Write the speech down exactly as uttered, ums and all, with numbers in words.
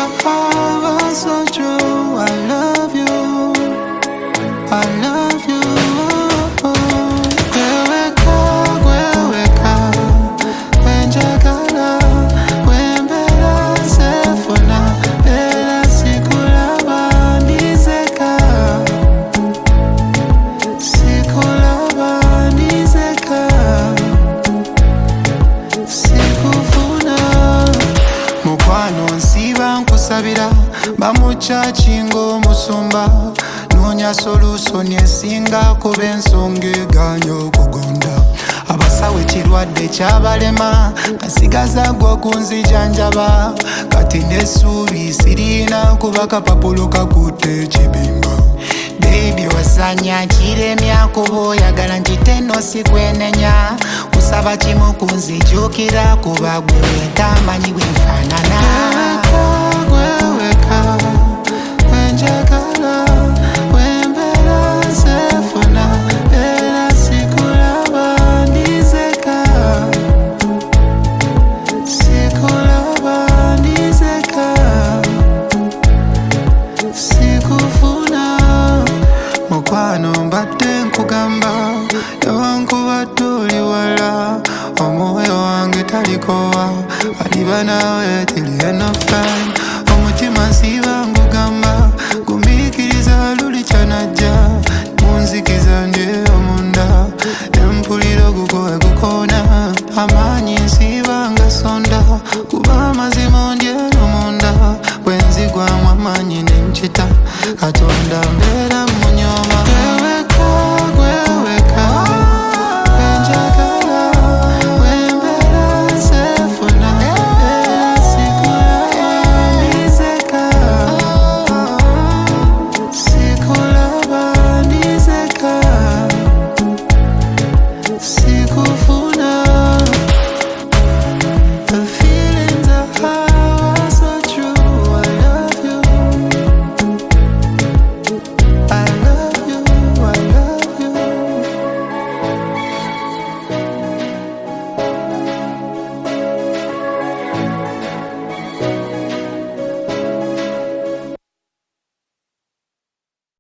was so true. I love you, I love you. Gweweka, gweweka, wenjagala, wembera sefuna, bera sikulaba nizeka, sikulaba nizeka, sikufuna. Mukwano nsiba nkusabira, bamuchachi ng'omusumba, noonya solusoni esinga kuba ensonga eganya okugonda. Abasawo ekirwadde kyabalema, kasigaza gwe okunzijanjaba, kati n'essuubi sirina kuba kapapulo kakutte ekibimba. Baby wasanya kiremya kuba oyagala nkiteno sikwenenya, kusaba kimu kunzijukira kuba gwe wetamanyi bwenfaanana. Gweweka, wenjagala, wembera sefuna, bera sikulaba nizeka, sikulaba nizeka, sikufuna. Mukwano mbadde nkugamba, newankubadde oli wala, omwoyo wange talikowa, aliba nawe till end of time. Omutima nsiba ngugamba, gumiikiriza luli kyanajja, munzikiza nje omunda, empuliro gukowe gukoona, amaanyi nsiba nga sonda, kuba amazima ndyeno munda, bwenzigwamu amaanyi nenkita, Katonda mbeera